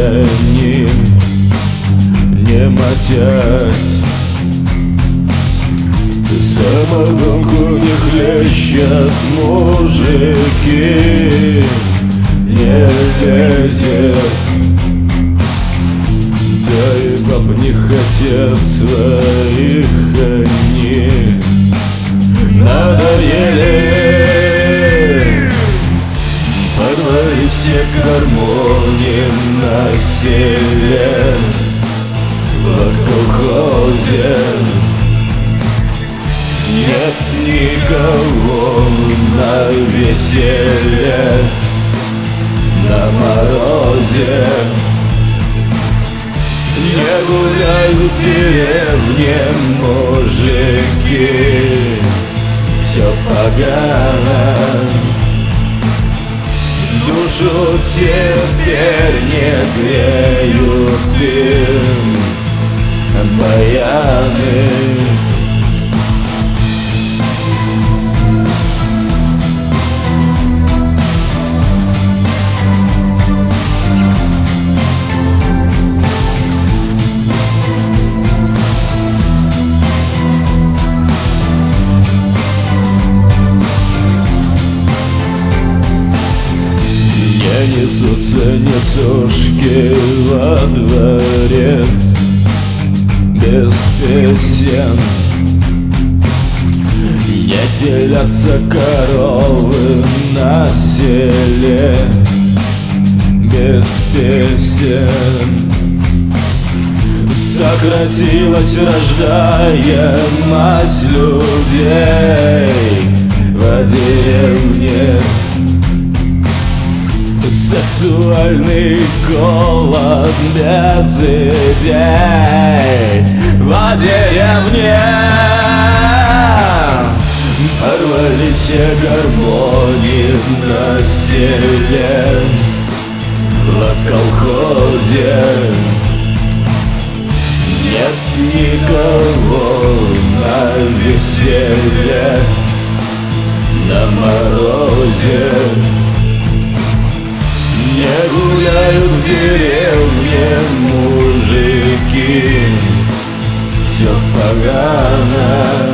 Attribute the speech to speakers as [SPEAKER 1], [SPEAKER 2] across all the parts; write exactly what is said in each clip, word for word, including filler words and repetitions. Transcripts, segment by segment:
[SPEAKER 1] они не мотять. Самогонку не хлещат мужики, не лезет. Да и баб не хотят своих они надоели. Подвали все гармонии на селе, в колхозе. Нет никого на веселье, на морозе. Не гуляют в деревне мужики, все погано. Душу теперь не греют им баяны. Несутся несушки во дворе без песен. Не телятся коровы на селе без песен. Сократилась рождаемость людей в деревне. Сексуальный голод без идей в деревне. Порвали все гармонии на селе, в колхозе. Нет никого на веселье, на морозе. Не гуляют в деревне мужики, все погано.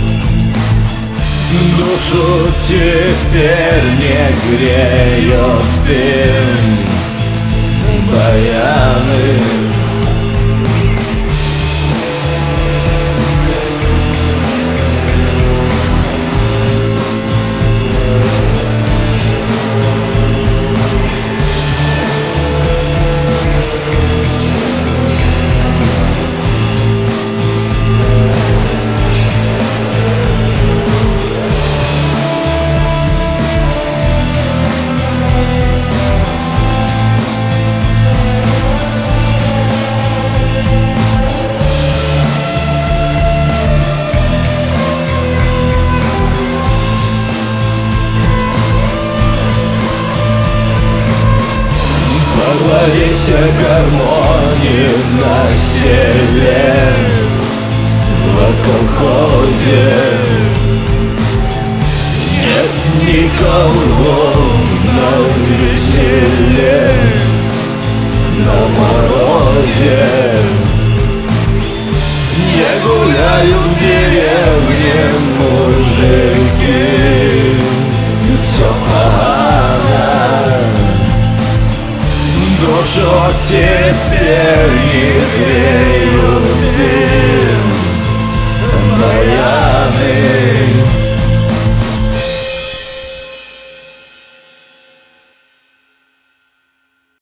[SPEAKER 1] Душу теперь не греет им баяны. Порвались гармонии на селе, в колхозе. Нет никого на веселье, на морозе. Не гуляют в деревне мужики, все погано. Душу теперь не греет